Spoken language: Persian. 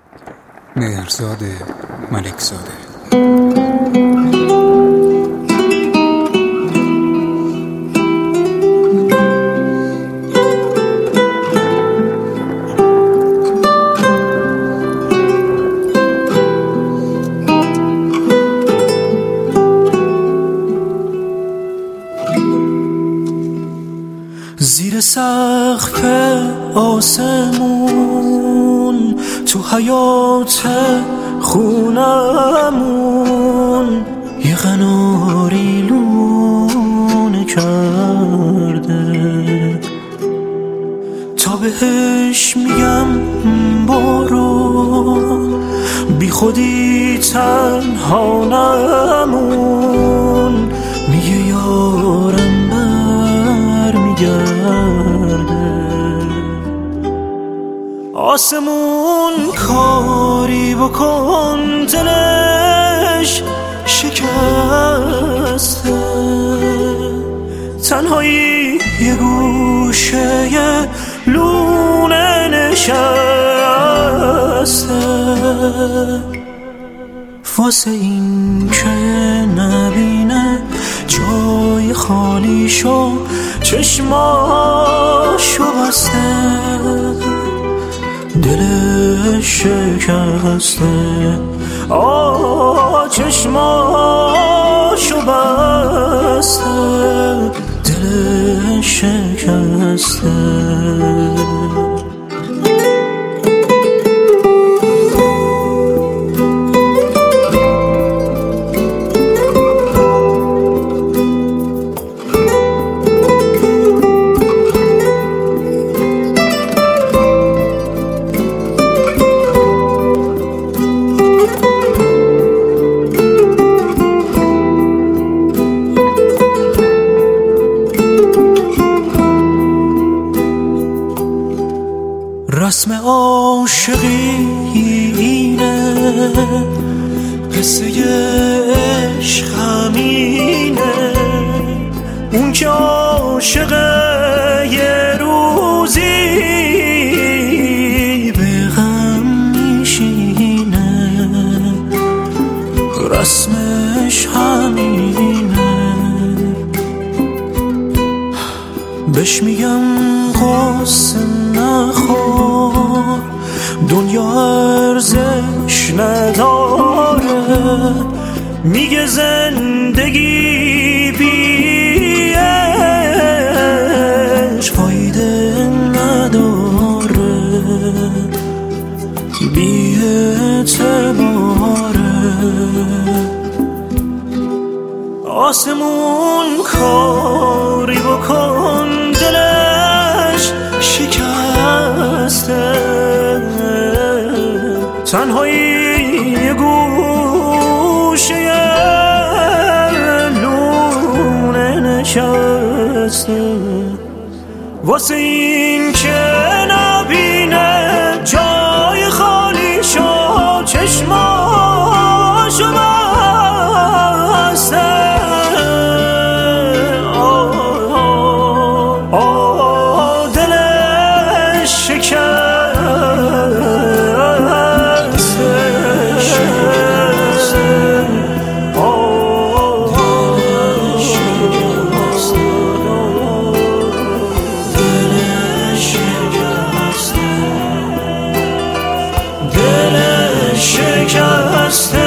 مهرزاد ملکزاده. زیر سقف آسمون تو حیات خونمون یه قناری لونه کرده، تا بهش میگم برو بی خودی تنها نمون، میگه یارم برمیگرده. آسمون کاری بکن دلش شکسته، تنهایی یه گوشه لونه نشسته، واسه این که نبینه جای خالیشو چشماشو بسته، دلش شکسته، چشماشو بسته، دلش شکسته. رسم عاشقی اینه، قصه عشق همینه، اون که عاشقه یه روزی به غم میشینه، رسمش همینه. بهش میگم قصه نخور، دنیا ارزش نداره، میگه زندگی بی عشق فایده نداره، بی اعتباره. آسمون کاری بکن دلش شکسته، تنهایی یه گوشه لونه نشسته، واسه این که نبینه جای خالیشو چشماشو بسته، دلش شکسته.